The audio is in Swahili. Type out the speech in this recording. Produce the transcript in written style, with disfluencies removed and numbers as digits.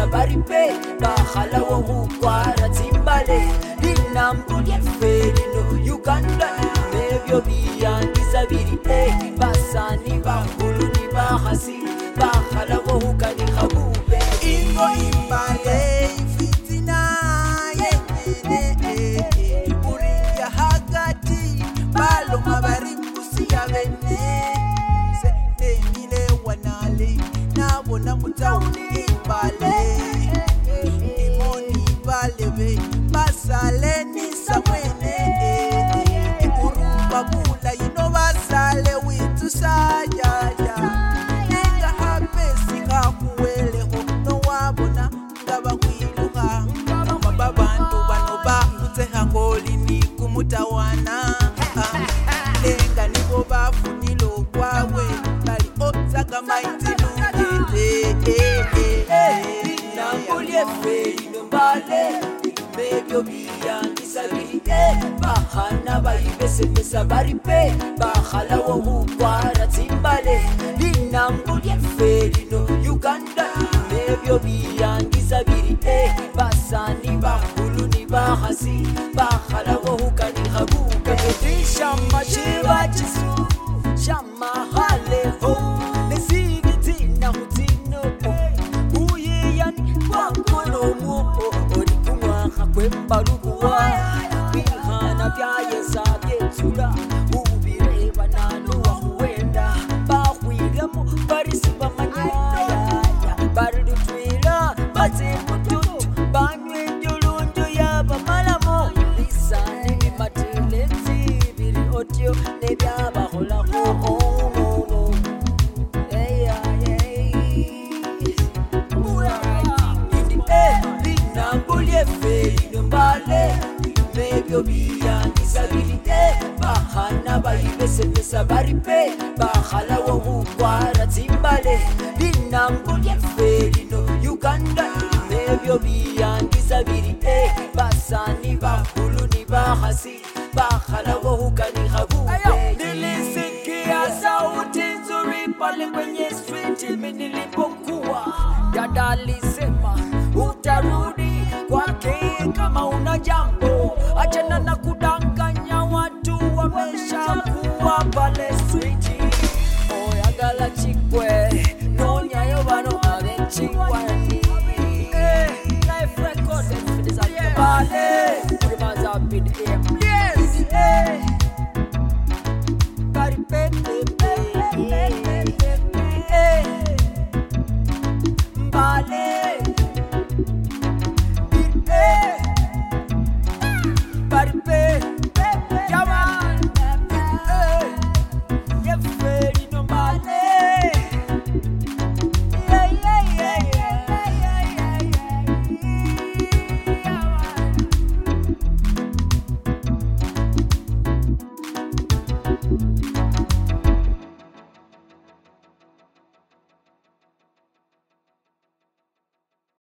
baripe bakhala wo mukwara timbale linambuye felino Uganda nebyo biyangiza biri basani bahulu ni bahasi bakhala wo hukani khabube ingo imbale fitina yene uriya hagati balo mabari kusiya bene se nile wanale nabona mutauni imbale imoni balebe basale ni samwene urumba kula ino basale witu saya inga hapesi kakuweleho no wabona ngabakwiluka babantu bano bakuteha ngoli ni kumutawana lenga nibo bafunilo kwawe bali ozaga maitilu linambuye felino mbale mebyo biyangisa biri bahana bayibesemesa baripe bakhala wo mukwara timbale linambuye felino Uganda mebyo biyangisa biri basani bahulu ni bahasi bakhala wo hukani khabuka shama chiba chisu shama haleho nesigitina hutino uyiyani wankolomu orikumwa kwembalukuwa bihana byayesa byetsula ubireba nanu wahuwenda bahwiremo barisiba manyaya barudutwila bazimututu banywe njulunju yabamalamo lisani bimatelezi biri otyo nebyabaholako felino mbale mebyo biyangisa biri bahana bayibesemesa baripe bakhala wo mukwara timbale linambuye felino Uganda mebyo biyangisa biri basani bahulu ni bahasi bakhala wo hukani khabube nilisikia sauti nzuri pale kwenye street mimi nilipokuwa dada alisema utarudi kwake kama una jambo achana na kudanganya watu wameshakuwa pale